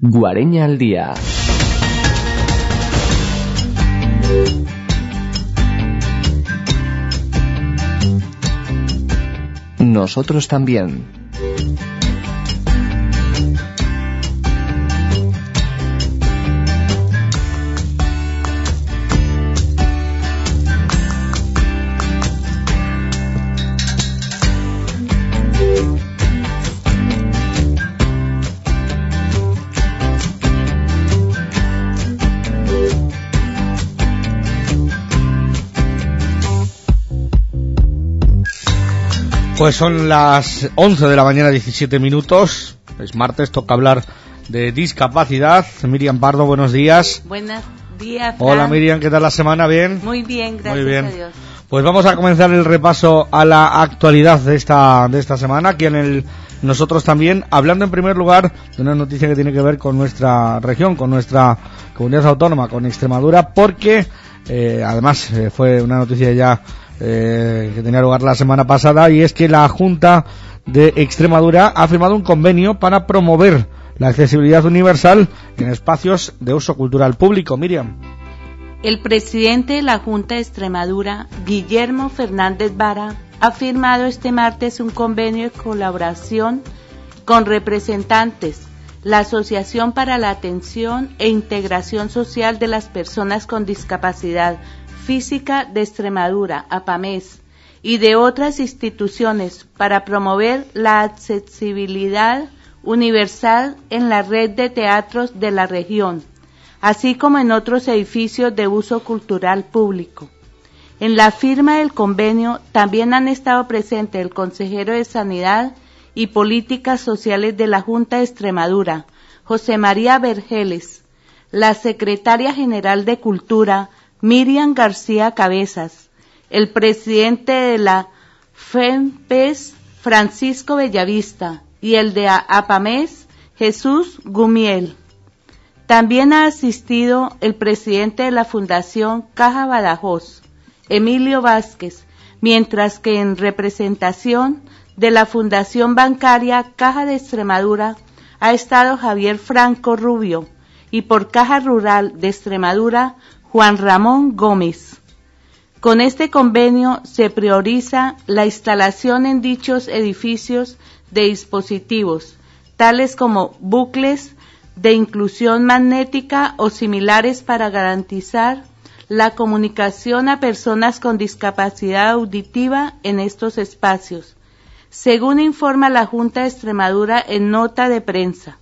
Guareña al día. Nosotros también. Pues son las 11 de la mañana, 17 minutos. Es martes, toca hablar de discapacidad. Miriam Pardo, buenos días. Buenos días, Fran. Hola Miriam, ¿qué tal la semana? ¿Bien? Muy bien, gracias. Muy bien. A Dios. Pues vamos a comenzar el repaso a la actualidad de esta semana, aquí en el Nosotros también, hablando en primer lugar de una noticia que tiene que ver con nuestra región, con nuestra comunidad autónoma, con Extremadura, porque además fue una noticia ya que tenía lugar la semana pasada, y es que la Junta de Extremadura ha firmado un convenio para promover la accesibilidad universal en espacios de uso cultural público. Miriam. El presidente de la Junta de Extremadura, Guillermo Fernández Vara, ha firmado este martes un convenio de colaboración con representantes, la Asociación para la Atención e Integración Social de las Personas con Discapacidad Física de Extremadura, APAMES, y de otras instituciones para promover la accesibilidad universal en la red de teatros de la región, así como en otros edificios de uso cultural público. En la firma del convenio también han estado presentes el consejero de Sanidad y Políticas Sociales de la Junta de Extremadura, José María Vergeles, la secretaria general de Cultura, Miriam García Cabezas, el presidente de la FEMPES, Francisco Bellavista, y el de APAMES, Jesús Gumiel. También ha asistido el presidente de la Fundación Caja Badajoz, Emilio Vázquez, mientras que en representación de la Fundación Bancaria Caja de Extremadura ha estado Javier Franco Rubio, y por Caja Rural de Extremadura, Juan Ramón Gómez. Con este convenio se prioriza la instalación en dichos edificios de dispositivos, tales como bucles de inclusión magnética o similares para garantizar la comunicación a personas con discapacidad auditiva en estos espacios, según informa la Junta de Extremadura en nota de prensa.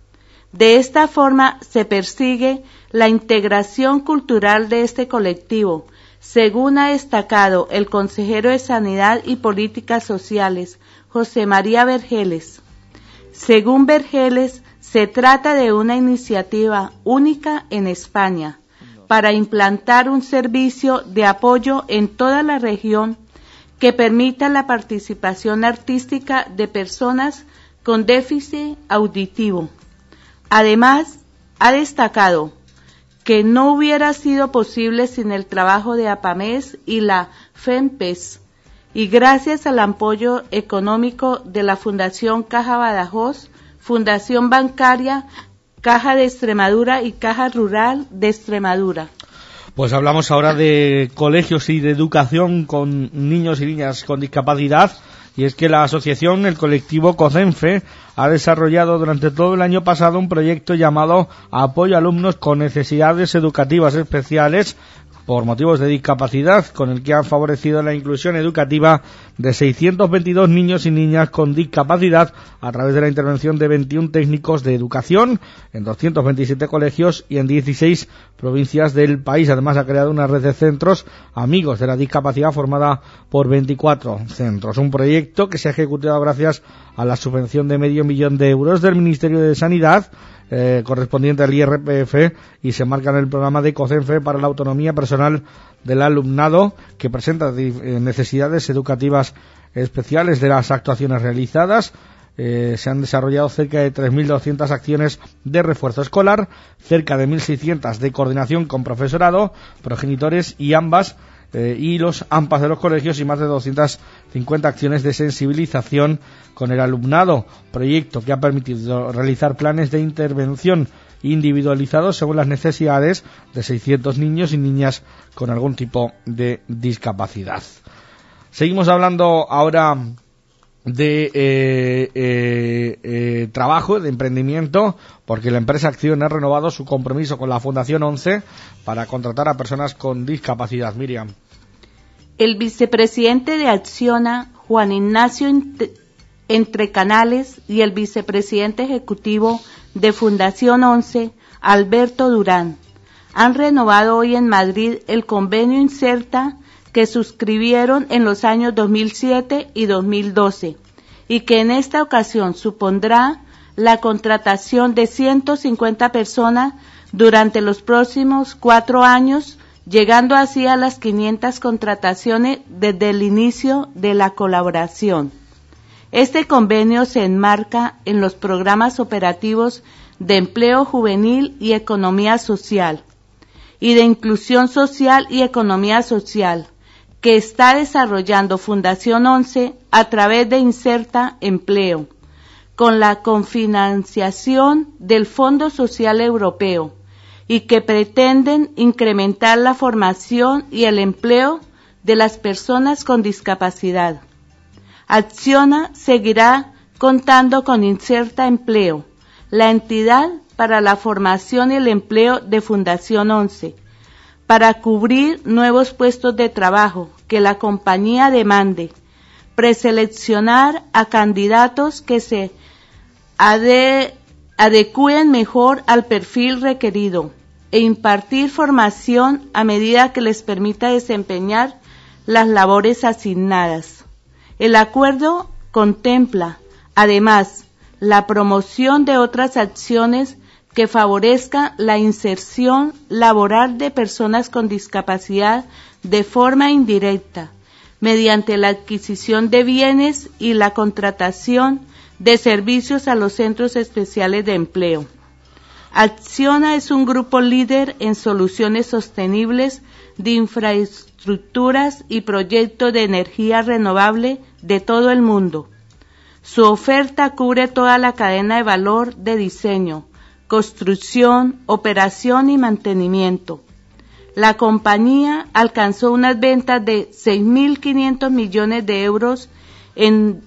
De esta forma se persigue la integración cultural de este colectivo, según ha destacado el consejero de Sanidad y Políticas Sociales, José María Vergeles. Según Vergeles, se trata de una iniciativa única en España para implantar un servicio de apoyo en toda la región que permita la participación artística de personas con déficit auditivo. Además, ha destacado que no hubiera sido posible sin el trabajo de APAMES y la FEMPES, y gracias al apoyo económico de la Fundación Caja Badajoz, Fundación Bancaria, Caja de Extremadura y Caja Rural de Extremadura. Pues hablamos ahora de colegios y de educación con niños y niñas con discapacidad, y es que la asociación, el colectivo COCENFE, ha desarrollado durante todo el año pasado un proyecto llamado Apoyo a Alumnos con Necesidades Educativas Especiales por motivos de discapacidad, con el que han favorecido la inclusión educativa de 622 niños y niñas con discapacidad a través de la intervención de 21 técnicos de educación en 227 colegios y en 16 provincias del país. Además, ha creado una red de centros amigos de la discapacidad formada por 24 centros. Un proyecto que se ha ejecutado gracias a la subvención de €500 000 del Ministerio de Sanidad, correspondiente al IRPF, y se marca en el programa de COCENFE para la autonomía personal del alumnado, que presenta necesidades educativas especiales. De las actuaciones realizadas, se han desarrollado cerca de 3.200 acciones de refuerzo escolar, cerca de 1.600 de coordinación con profesorado, progenitores y ambas y los AMPAs de los colegios y más de 250 acciones de sensibilización con el alumnado, proyecto que ha permitido realizar planes de intervención individualizados según las necesidades de 600 niños y niñas con algún tipo de discapacidad. Seguimos hablando ahora de trabajo, de emprendimiento, porque la empresa Acciona ha renovado su compromiso con la Fundación 11 para contratar a personas con discapacidad. Miriam. El vicepresidente de Acciona, Juan Ignacio Entrecanales, y el vicepresidente ejecutivo de Fundación 11, Alberto Durán, han renovado hoy en Madrid el convenio Inserta que suscribieron en los años 2007 y 2012 y que en esta ocasión supondrá la contratación de 150 personas durante los próximos 4 años, llegando así a las 500 contrataciones desde el inicio de la colaboración. Este convenio se enmarca en los programas operativos de empleo juvenil y economía social y de inclusión social y economía social que está desarrollando Fundación 11 a través de Inserta Empleo, con la cofinanciación del Fondo Social Europeo, y que pretenden incrementar la formación y el empleo de las personas con discapacidad. Acciona seguirá contando con Inserta Empleo, la entidad para la formación y el empleo de Fundación 11, para cubrir nuevos puestos de trabajo que la compañía demande, preseleccionar a candidatos que se adecúen mejor al perfil requerido e impartir formación a medida que les permita desempeñar las labores asignadas. El acuerdo contempla, además, la promoción de otras acciones que favorezca la inserción laboral de personas con discapacidad de forma indirecta, mediante la adquisición de bienes y la contratación de servicios a los centros especiales de empleo. Acciona es un grupo líder en soluciones sostenibles de infraestructuras y proyectos de energía renovable de todo el mundo. Su oferta cubre toda la cadena de valor de diseño, construcción, operación y mantenimiento. La compañía alcanzó unas ventas de 6.500 millones de euros en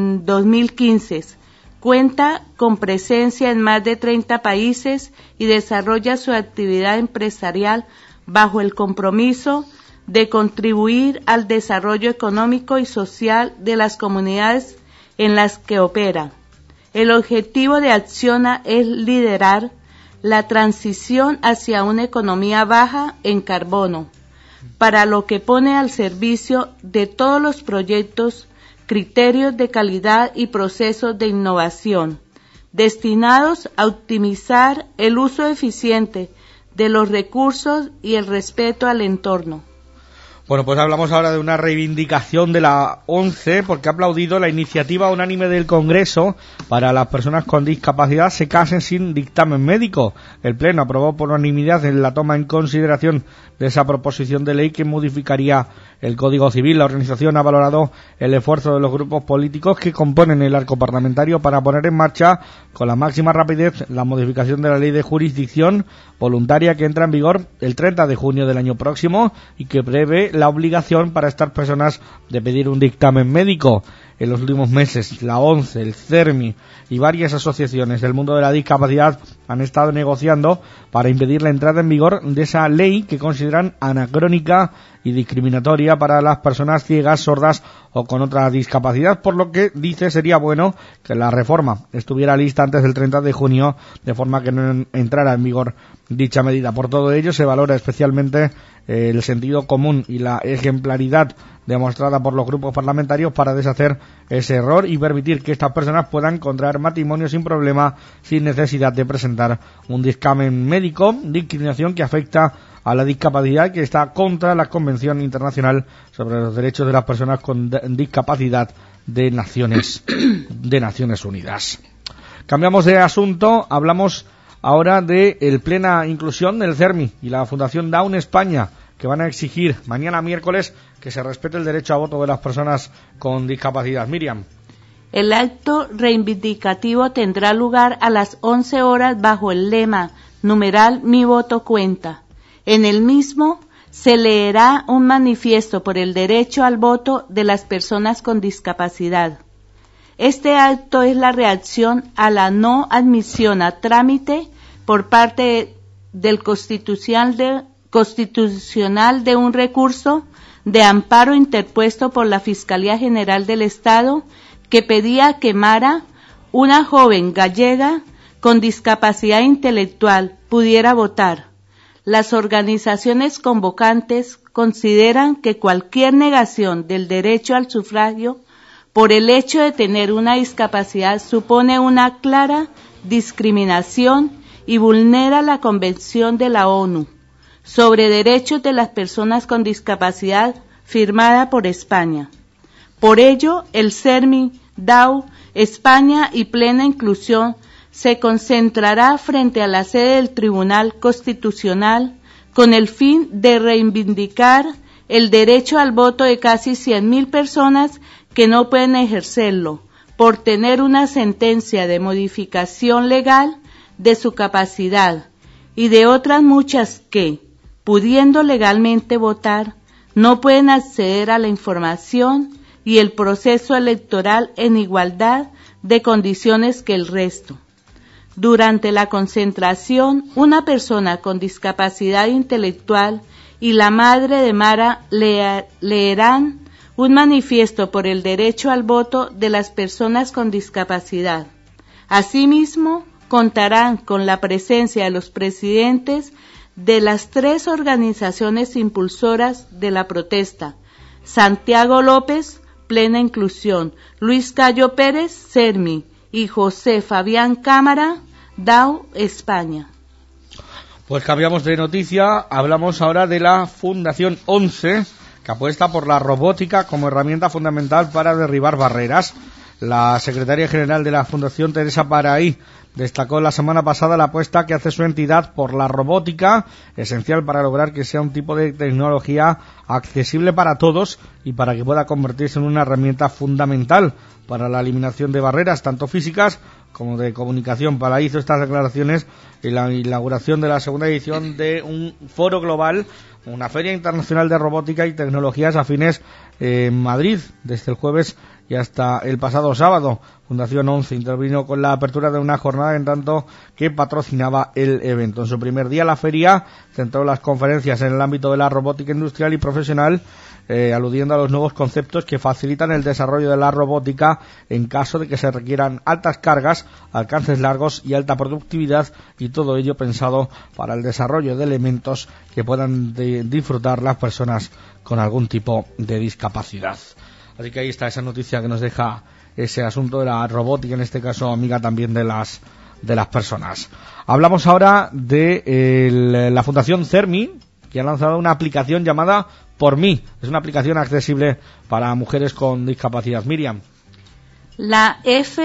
2015. Cuenta con presencia en más de 30 países y desarrolla su actividad empresarial bajo el compromiso de contribuir al desarrollo económico y social de las comunidades en las que opera. El objetivo de Acciona es liderar la transición hacia una economía baja en carbono, para lo que pone al servicio de todos los proyectos criterios de calidad y procesos de innovación, destinados a optimizar el uso eficiente de los recursos y el respeto al entorno. Bueno, pues hablamos ahora de una reivindicación de la ONCE, porque ha aplaudido la iniciativa unánime del Congreso para las personas con discapacidad se casen sin dictamen médico. El Pleno aprobó por unanimidad en la toma en consideración de esa proposición de ley que modificaría el Código Civil. La organización ha valorado el esfuerzo de los grupos políticos que componen el arco parlamentario para poner en marcha con la máxima rapidez la modificación de la ley de jurisdicción voluntaria que entra en vigor el 30 de junio del año próximo y que prevé la obligación para estas personas de pedir un dictamen médico. En los últimos meses, la ONCE, el CERMI y varias asociaciones del mundo de la discapacidad han estado negociando para impedir la entrada en vigor de esa ley que consideran anacrónica y discriminatoria para las personas ciegas, sordas o con otra discapacidad, por lo que dice sería bueno que la reforma estuviera lista antes del 30 de junio, de forma que no entrara en vigor dicha medida. Por todo ello, se valora especialmente el sentido común y la ejemplaridad demostrada por los grupos parlamentarios para deshacer ese error y permitir que estas personas puedan contraer matrimonio sin problema, sin necesidad de presentar un dictamen médico, discriminación que afecta a la discapacidad, que está contra la Convención Internacional sobre los Derechos de las Personas con Discapacidad de Naciones Unidas. Cambiamos de asunto, hablamos ahora de el plena inclusión del CERMI y la Fundación Down España, que van a exigir mañana miércoles que se respete el derecho a voto de las personas con discapacidad. Miriam. El acto reivindicativo tendrá lugar a las 11 horas bajo el lema numeral Mi voto cuenta. En el mismo se leerá un manifiesto por el derecho al voto de las personas con discapacidad. Este acto es la reacción a la no admisión a trámite por parte del Constitucional de un recurso de amparo interpuesto por la Fiscalía General del Estado que pedía que Mara, una joven gallega con discapacidad intelectual, pudiera votar. Las organizaciones convocantes consideran que cualquier negación del derecho al sufragio por el hecho de tener una discapacidad supone una clara discriminación y vulnera la Convención de la ONU sobre Derechos de las Personas con Discapacidad firmada por España. Por ello, el CERMI, DAO, España y Plena Inclusión se concentrará frente a la sede del Tribunal Constitucional con el fin de reivindicar el derecho al voto de casi 100.000 personas que no pueden ejercerlo por tener una sentencia de modificación legal de su capacidad y de otras muchas que, pudiendo legalmente votar, no pueden acceder a la información y el proceso electoral en igualdad de condiciones que el resto. Durante la concentración, una persona con discapacidad intelectual y la madre de Mara leerán un manifiesto por el derecho al voto de las personas con discapacidad. Asimismo, contarán con la presencia de los presidentes de las 3 organizaciones impulsoras de la protesta: Santiago López, Plena Inclusión, Luis Cayo Pérez, CERMI, y José Fabián Cámara, DAO, España. Pues cambiamos de noticia, hablamos ahora de la Fundación 11, que apuesta por la robótica como herramienta fundamental para derribar barreras. La secretaria general de la Fundación, Teresa Paraí, destacó la semana pasada la apuesta que hace su entidad por la robótica, esencial para lograr que sea un tipo de tecnología accesible para todos y para que pueda convertirse en una herramienta fundamental para la eliminación de barreras, tanto físicas como de comunicación. Paraí hizo estas declaraciones en la inauguración de la segunda edición de un foro global, una feria internacional de robótica y tecnologías afines en Madrid, desde el jueves y hasta el pasado sábado. Fundación 11 intervino con la apertura de una jornada en tanto que patrocinaba el evento. En su primer día la feria centró las conferencias en el ámbito de la robótica industrial y profesional, aludiendo a los nuevos conceptos que facilitan el desarrollo de la robótica en caso de que se requieran altas cargas, alcances largos y alta productividad, y todo ello pensado para el desarrollo de elementos que puedan disfrutar las personas con algún tipo de discapacidad. Así que ahí está esa noticia que nos deja ese asunto de la robótica, en este caso amiga también de las personas. Hablamos ahora de la Fundación CERMI, que ha lanzado una aplicación llamada Por Mí. Es una aplicación accesible para mujeres con discapacidad. Miriam. La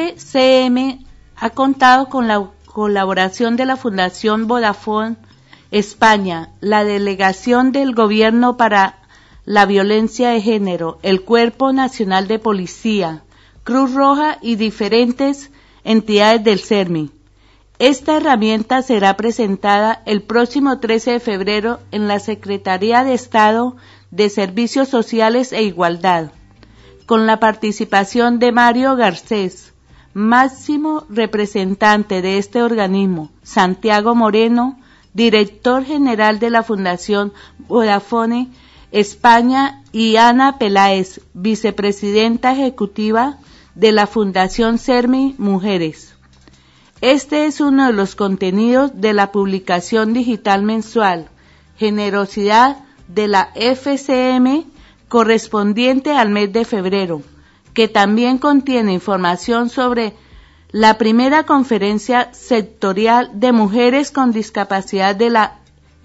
FCM ha contado con la colaboración de la Fundación Vodafone España, la Delegación del Gobierno para la Violencia de Género, el Cuerpo Nacional de Policía, Cruz Roja y diferentes entidades del CERMI. Esta herramienta será presentada el próximo 13 de febrero en la Secretaría de Estado de Servicios Sociales e Igualdad, con la participación de Mario Garcés, máximo representante de este organismo, Santiago Moreno, director general de la Fundación Vodafone España, y Ana Peláez, vicepresidenta ejecutiva de la Fundación CERMI Mujeres. Este es uno de los contenidos de la publicación digital mensual Generosidad de la FCM, correspondiente al mes de febrero, que también contiene información sobre la primera conferencia sectorial de mujeres con discapacidad de la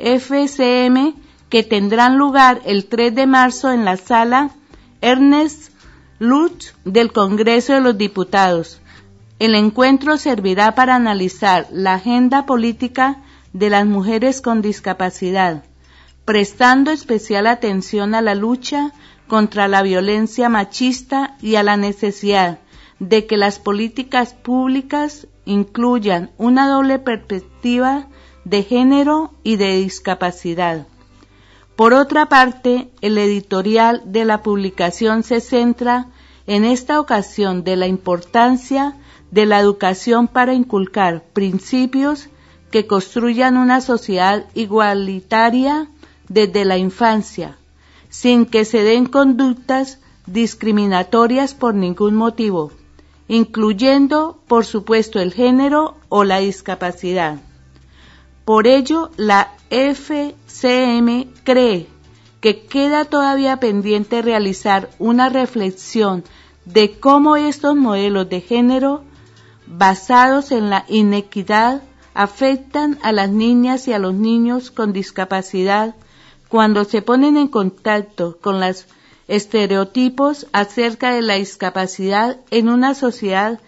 FCM, que tendrán lugar el 3 de marzo en la sala Ernest Lutz del Congreso de los Diputados. El encuentro servirá para analizar la agenda política de las mujeres con discapacidad, prestando especial atención a la lucha contra la violencia machista y a la necesidad de que las políticas públicas incluyan una doble perspectiva de género y de discapacidad. Por otra parte, el editorial de la publicación se centra en esta ocasión de la importancia de la educación para inculcar principios que construyan una sociedad igualitaria desde la infancia, sin que se den conductas discriminatorias por ningún motivo, incluyendo, por supuesto, el género o la discapacidad. Por ello, la FCM cree que queda todavía pendiente realizar una reflexión de cómo estos modelos de género basados en la inequidad afectan a las niñas y a los niños con discapacidad cuando se ponen en contacto con los estereotipos acerca de la discapacidad en una sociedad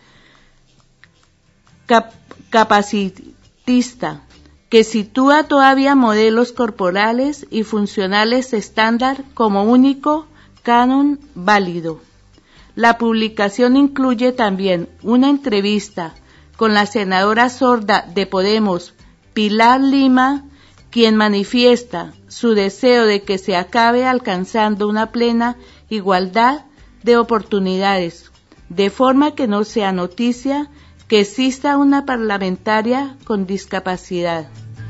capacitista que sitúa todavía modelos corporales y funcionales estándar como único canon válido. La publicación incluye también una entrevista con la senadora sorda de Podemos, Pilar Lima, quien manifiesta su deseo de que se acabe alcanzando una plena igualdad de oportunidades, de forma que no sea noticia que exista una parlamentaria con discapacidad.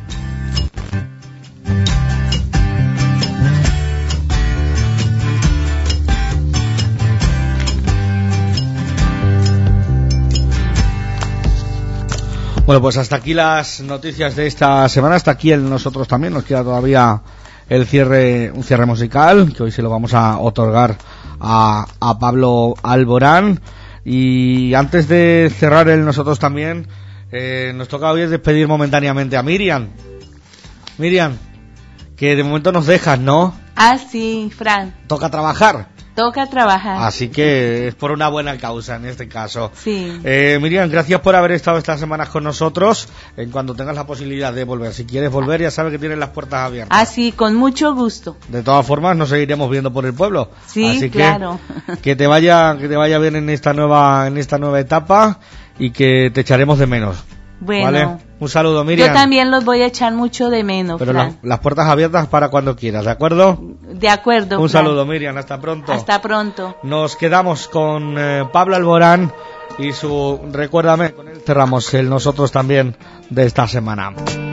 Bueno, pues hasta aquí las noticias de esta semana, hasta aquí nosotros también, nos queda todavía un cierre musical, que hoy se lo vamos a otorgar a Pablo Alborán. Y antes de cerrar nosotros también, nos toca hoy despedir momentáneamente a Miriam. Miriam, que de momento nos dejas, ¿no? Ah, sí, Fran. Toca trabajar. Toca trabajar. Así que es por una buena causa en este caso. Sí. Miriam, gracias por haber estado estas semanas con nosotros. En cuanto tengas la posibilidad de volver, si quieres volver, ya sabes que tienes las puertas abiertas. Ah, sí, con mucho gusto. De todas formas, nos seguiremos viendo por el pueblo. Sí, así claro. Que te vaya bien en esta nueva etapa y que te echaremos de menos. Bueno. ¿Vale? Un saludo, Miriam. Yo también los voy a echar mucho de menos, pero Fran. las puertas abiertas para cuando quieras, ¿de acuerdo? De acuerdo, Un Fran. saludo, Miriam, hasta pronto. Hasta pronto. Nos quedamos con Pablo Alborán y su Recuérdame. Con él cerramos el nosotros también de esta semana.